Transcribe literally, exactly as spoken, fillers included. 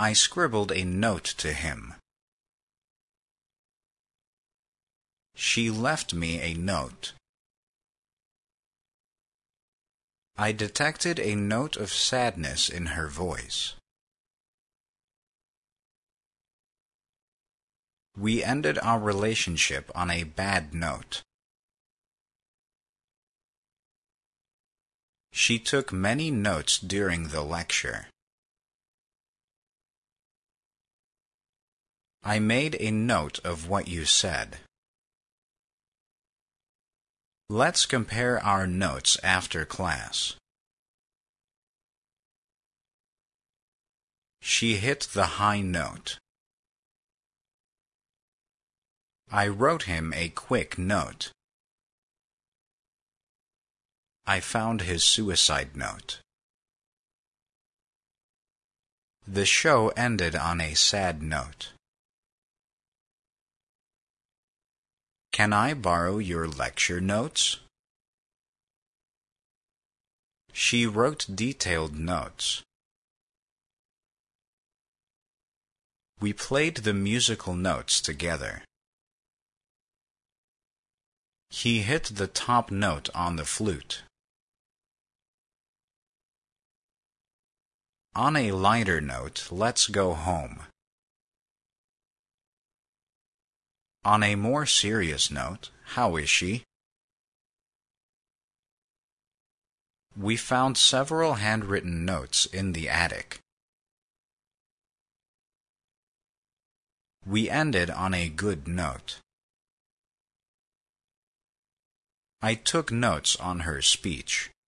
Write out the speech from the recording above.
I scribbled a note to him. She left me a note. I detected a note of sadness in her voice. We ended our relationship on a bad note. She took many notes during the lecture. I made a note of what you said. Let's compare our notes after class. She hit the high note. I wrote him a quick note. I found his suicide note. The show ended on a sad note. Can I borrow your lecture notes? She wrote detailed notes. We played the musical notes together. He hit the top note on the flute. On a lighter note, let's go home. On a more serious note, how is she? We found several handwritten notes in the attic. We ended on a good note. I took notes on her speech.